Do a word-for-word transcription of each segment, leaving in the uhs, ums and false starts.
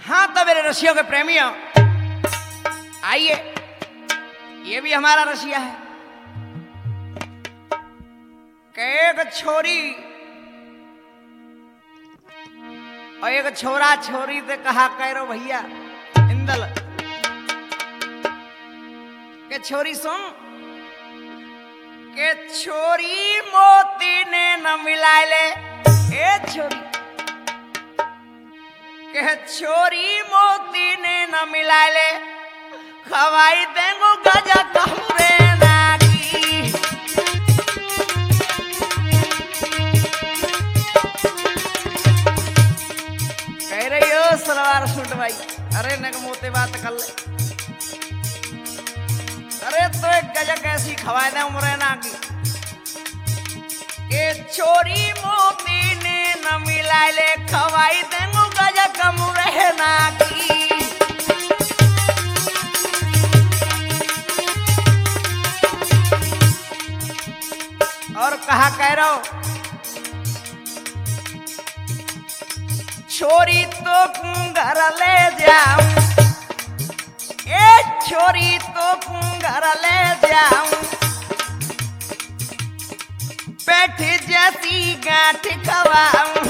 हाँ तो मेरे रसियों के प्रेमियों, आइए, ये भी हमारा रसिया है। एक छोरी और एक छोरा छोरी से कहा करो भैया इंदल के छोरी सुन के छोरी मोती ने न मिलाए ले, ए छोरी के छोरी मोती ने न मिलाए ले, खवाई देंगो गजा कहरे नागी। कह रही हो सलवार सूट भाई, अरे नग मोते बात कर ले, अरे तो एक गजा कैसी खवाई दे उमरे नागी। के छोरी मोती ने न मिलाए ले, खवाई देंगो गजा कमुरे नागी। और कहा कह रहा हो छोरी तो घर ले जाऊं, ए छोरी तो घर ले जाऊं, पेट जैसी गांठ खवाऊं।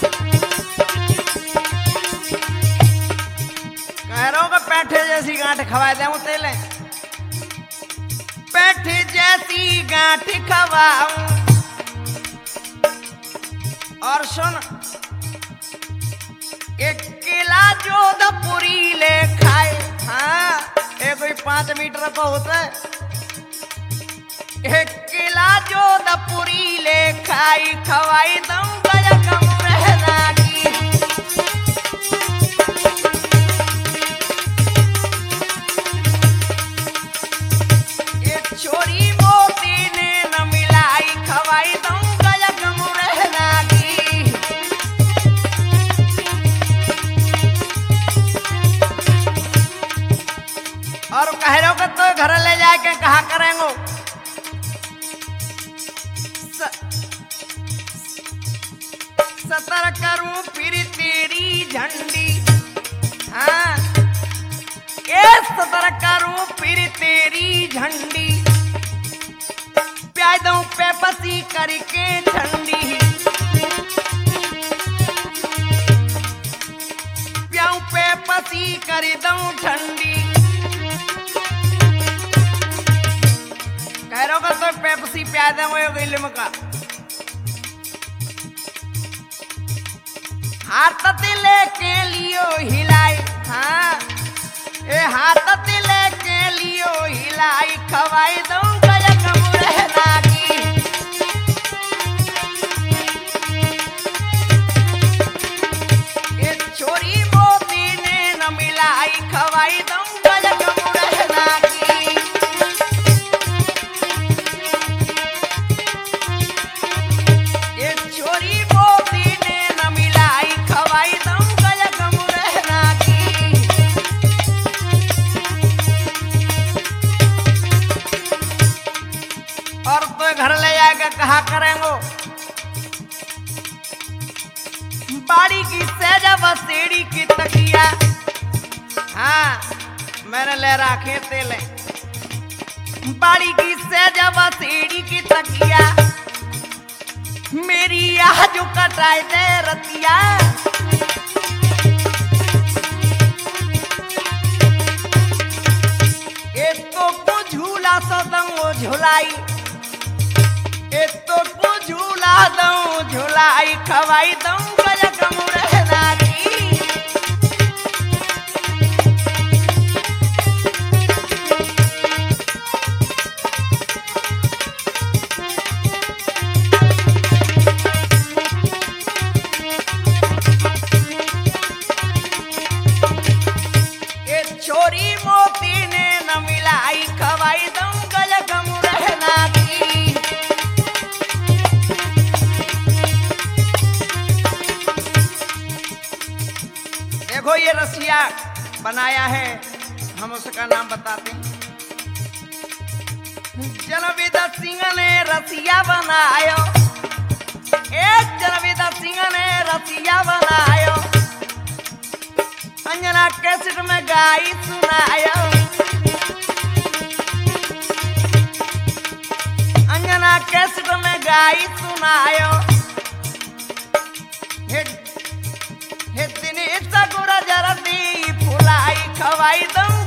कह रहा हूं कि पेट जैसी गांठ खवा दूं तेले, पेट जैसी गांठ खवाऊं। और सुन एक किला जोधपुरी ले खाए, हाँ एक कोई पांच मीटर का होता है, एक किला जोधपुरी ले खाई, खवाई दम गया कम रहना की। एक छोरी मोती ने न मिलाई, खवाई दम गया कम रहना की। और कह रहे हो कि तो घर ले जाके कहा करेंगे सतर करूं फिर तेरी झंडी, हाँ ए सतर करूं फिर तेरी झंडी, प्याय दूं पेपसी करके ठंडी, प्याऊ पेपसी कर दूं ठंडी। कह रहा होगा तो पेप्सी प्याय देंगे इल्म का। हाथ तिले के लियो हिलाई, हाँ ए हाथ तिले के लियो हिलाई, खवाई दूं गया कम रहना की। ए छोरी मोती ने न मिलाई, खवाई दूं गया कम रहना की। ए छोरी मोती ने न मिलाई, खवाई दूं गया कम रहना की। और तो घर ले जाकर कहा करेंगो बाड़ी की सहजा बसेड़ी की तकिया, हाँ मैंने ले रखे तेले, बाड़ी की सहजा बसेड़ी की तकिया, मेरी यह जो कटाई दे रतिया। एक तो को झूला सदंगो झुलाई, एक तो को झूला दऊं झुलाई, खवाई दऊं गया कम रहना की। छोरी मोती ने न मिलाई, खवाई दऊं गया कम रहना की। देखो ये रसिया बनाया है, हम उसका नाम बताते हैं। जनविद सिंह ने रसिया बनायो, एक जनविद सिंह ने रसिया बनायो, गाई सुनायो अंजना कैसेट में गाई सुनायो हे हे दिन सगुर जरदी फुलाई खवाई दऊं